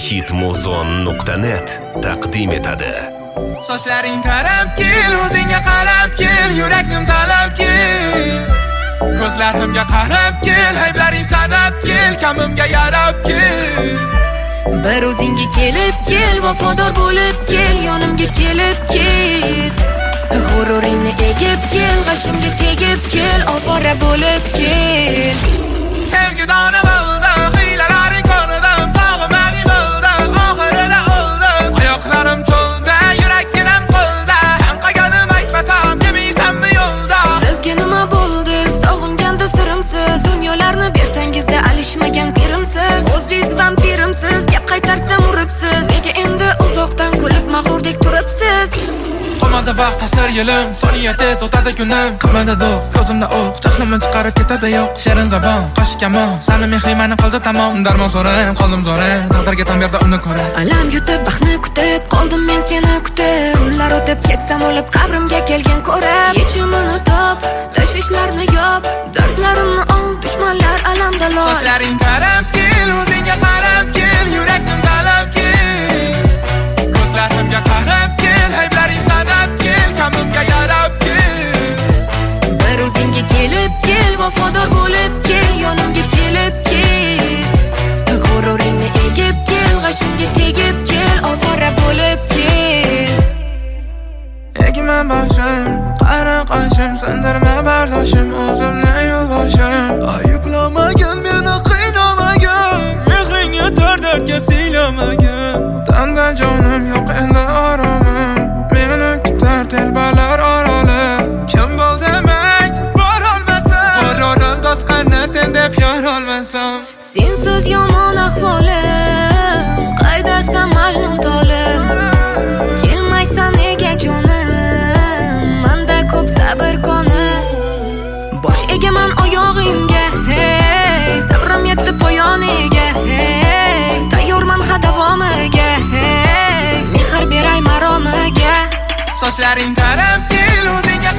hitmuzon.net taqdim etadi. Sochlaring tarab kel, o'zingga qarab kel, yuraknim talab kel. Ko'zlarimga qarab kel, ayblaring sanab kel, kamimga yarab kel. Bir o'zingga kelib kel, vafodor bo'lib kel, yonimga kelib ket. G'ururingni egib kel, g'ashimga tegib kel, ovora bo'lib kel. Sevgi dona bo'ldim, hiylalaring ko'rdim, sog'imani bo'ldim, oxirida o'ldim. Oyoqlarim cho'lda, yurakginam qo'lda, chanqaganim aytmasam, demaysanmi yo'lda? Sizga nima bo'ldi? Sog'inganda sirimsiz, dunyolarni bersangizda alishmagan pirimsiz. O'zingiz vampirimsiz, gap qaytarsam uribsiz. Nega endi uzoqdan kulib mag'rurdek turibsiz? Qolmadi vaqt ta'sir yilim, soniya tez o'tadi kunim. Qilmadi do'q, ko'zimda o'q, jahlimni chiqarib ketadi yo'q. Shirin zabon, qo'shiq kamon, sani mehrimani qildi tamom. Darmon so'rang, qoldim zo'rang, taqdirga tan berdi uni ko'rib. Alam yutib, baxtni kutib, qoldim men seni kutib. Kunlar o'tib ketsam o'lib, qabrimga kelgan ko'rib. Yechimini top, tashvishlarni yop, dardlarimni ol, dushmanlar alamda loy. Sochlaring tarab kel, o'zingga qarab kel, yuraknim talab kel. Ko'zlarimga qarab kel, ayblaring sanab kel, kamimga yarab kel. Bir o'zingga kelib kel, vafodor bo'lib kel, yonimga kelib ket. G'ururingni egib kel, g'ashimga tegib kel, ovora bo'lib kel. Egma boshim, qara qoshim, sindirma bardoshim, o'zimni yuvoshim. Ayblamagin meni, qiynamagan, mehring yetar dardga siylamagan. Tanda jonim yo'q endi oromim, meni kutar telbalar oroli. Kim bo'l demak, bor olmasam, g'ururim to'sqanni sen deb yor olmasam. Sensiz yomon ahvolim, qaydasan majnun tolim. Kelmaysan nega jonim, manda ko'p sabr qoni. Bosh egaman oyog'ingga, hey, sabrim yetdi poyoniga, hey, tayyorman davomiga, hey, mehr beray maromiga. Sochlaring tarab kel, o'zingga